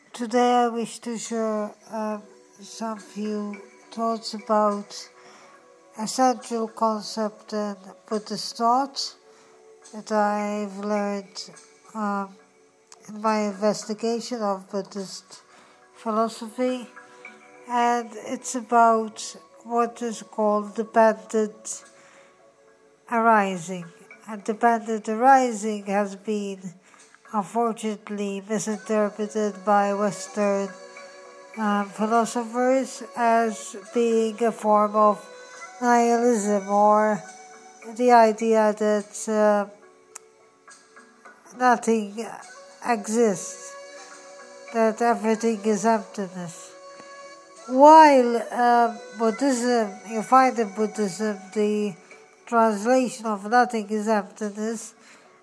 Today I wish to share some few thoughts about a central concept in Buddhist thought that I've learned in my investigation of Buddhist philosophy, and it's about what is called dependent arising. And dependent arising has been unfortunately misinterpreted by Western philosophers as being a form of nihilism, or the idea that nothing exists, that everything is emptiness. While Buddhism, you find in Buddhism the translation of nothing is emptiness,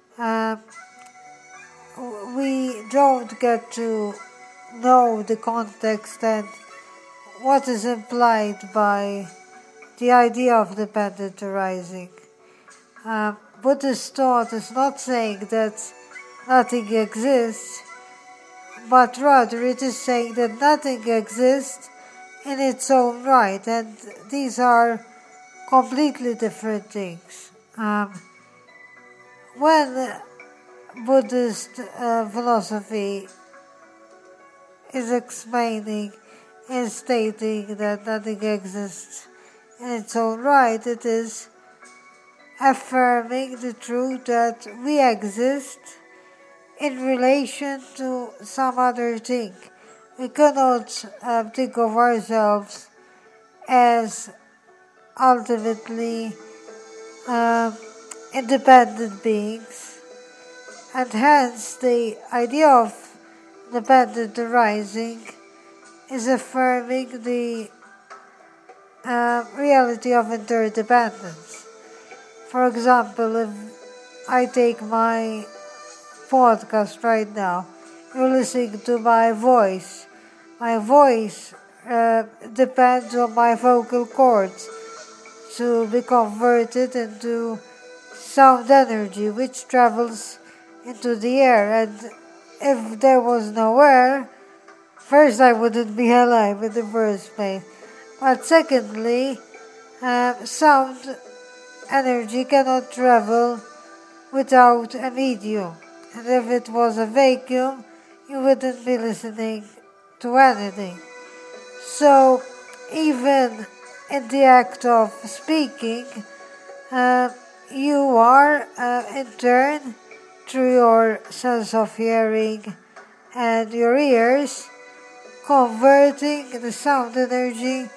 we don't get to know the context and what is implied by the idea of dependent arising. Buddhist thought is not saying that nothing exists, but rather it is saying that nothing exists in its own right, and these are completely different things. When Buddhist philosophy is explaining and stating that nothing exists in its own right, it is affirming the truth that we exist in relation to some other thing. We cannot think of ourselves as ultimately independent beings, and hence the idea of dependent arising is affirming the reality of interdependence. For example, if I take my podcast right now, you're listening to my voice. My voice depends on my vocal cords to be converted into sound energy, which travels into the air. And if there was no air, first I wouldn't be alive in the first place. But secondly, sound energy cannot travel without a medium. And if it was a vacuum, you wouldn't be listening to anything. So even in the act of speaking, you are in turn, through your sense of hearing and your ears, converting the sound energy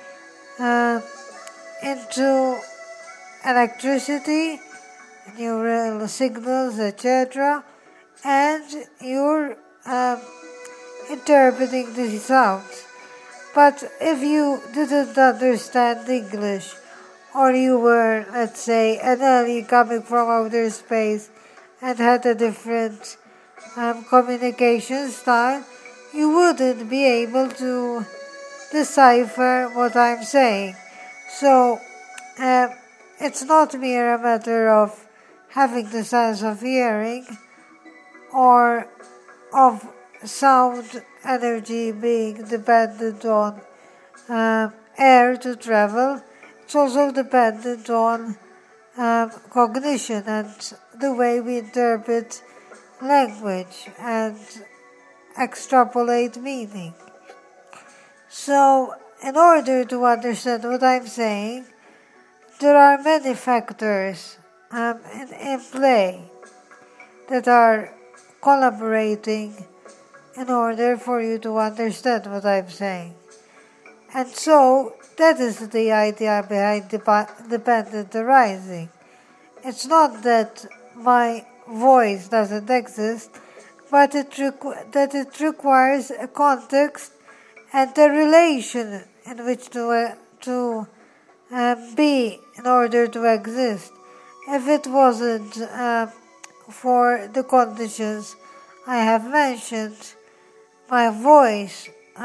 into electricity, neural signals, etc., and you're interpreting the sounds. But if you didn't understand English, or you were, let's say, an alien coming from outer space and had a different communication style, you wouldn't be able to decipher what I'm saying. So it's not mere a matter of having the sense of hearing or of sound energy being dependent on air to travel. It's also dependent on cognition and the way we interpret language and extrapolate meaning. So, in order to understand what I'm saying, there are many factors in play that are collaborating in order for you to understand what I'm saying. And so, that is the idea behind dependent arising. It's not that my voice doesn't exist, but that it requires a context and a relation in which to be in order to exist. If it wasn't for the conditions I have mentioned, my voice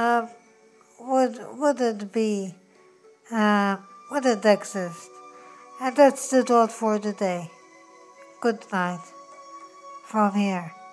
wouldn't exist. And that's the thought for today. Good night from here.